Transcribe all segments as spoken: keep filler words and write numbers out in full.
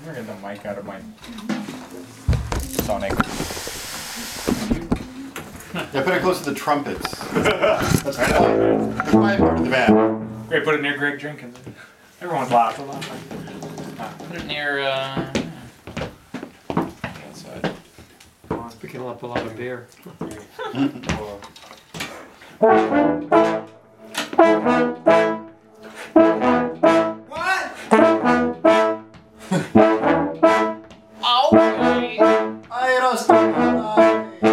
We're getting the mic out of my Sonic. Yeah, put it close to the trumpets. That's the That's my part of the band. Great, put it near Greg Jenkins. Everyone's laughing. Put it near, uh... outside. It's picking up a lot of beer. What? Oh! I lost my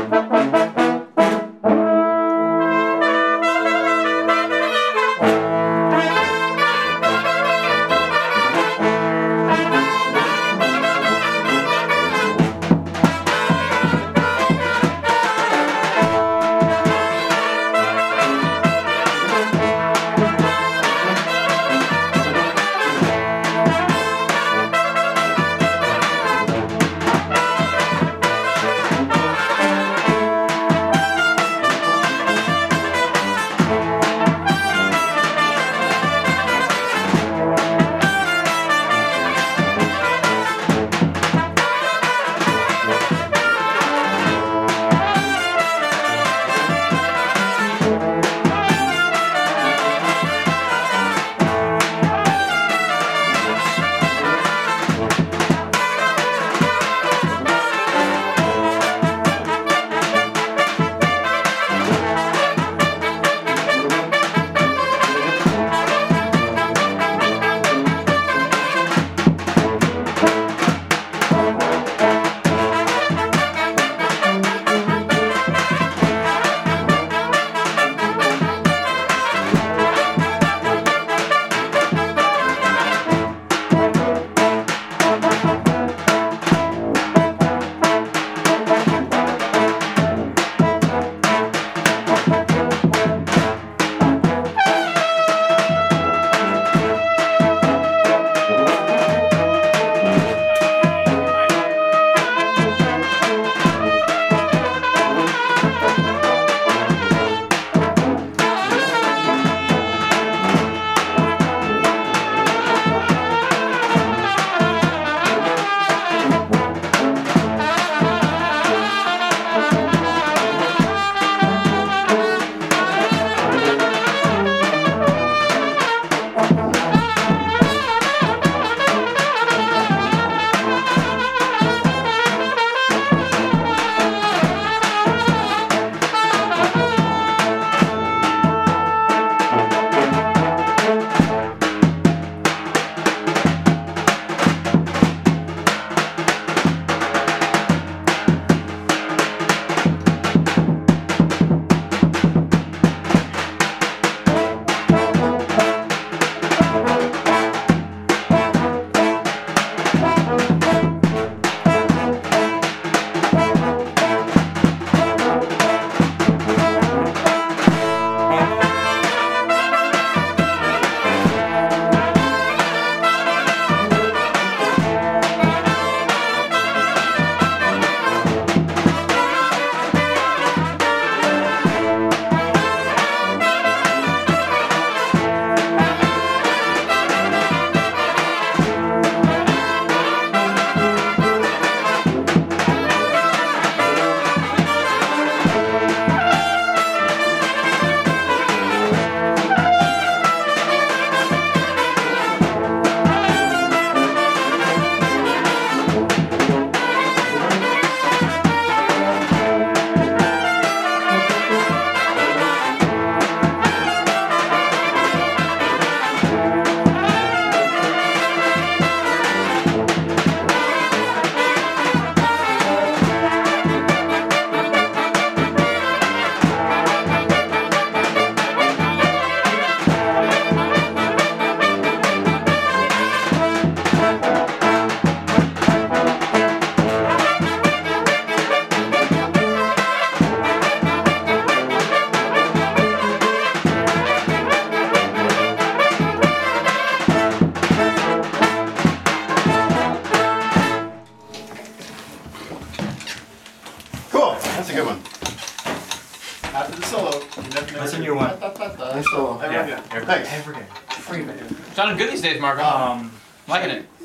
That's a new one. Nice solo. Yeah, Thanks. every day. Free man. Sounding good these days, Marco. Um, Liking it.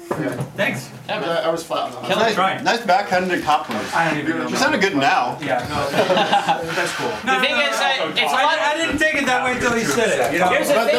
Thanks. Yeah, I, man. I was flat on the Kill nice, trying. nice backhanded compliment. I don't even know. You sounded good now. Yeah, no, that's cool. The thing is, uh, it's a I, lot. I didn't take it that way until he said it. You know? Here's the But thing.